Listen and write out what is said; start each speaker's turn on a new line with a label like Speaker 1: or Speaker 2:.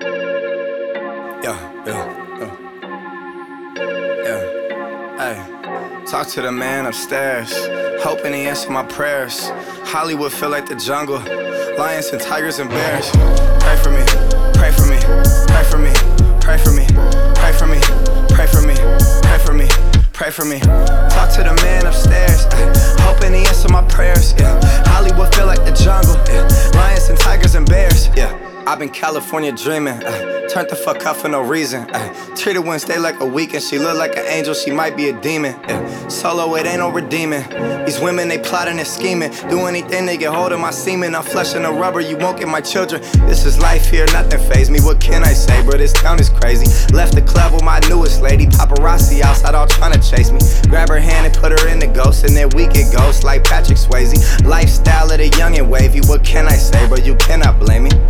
Speaker 1: Yeah, yeah, yeah. Hey, talk to the man upstairs, hoping he answer my prayers. Hollywood feel like the jungle, lions and tigers and bears. Pray for me, pray for me, pray for me, pray for me, pray for me, pray for me, pray for me, pray for me. Talk to the man upstairs, hoping he answer my prayers. Yeah, Hollywood feel like the jungle, lions and tigers and bears. Yeah. I've been California dreaming, turned the fuck up for no reason. Treated Wednesday like a weekend, she look like an angel, she might be a demon. Solo, it ain't no redeeming. These women, they plotting and scheming. Do anything, they get hold of my semen. I'm fleshing the rubber, you won't get my children. This is life here, nothing faze me. What can I say, bro? This town is crazy. Left the club with my newest lady. Paparazzi outside all trying to chase me. Grab her hand and put her in the ghost, and then we get ghosts like Patrick Swayze. Lifestyle of the young and wavy. What can I say, bro? You cannot blame me.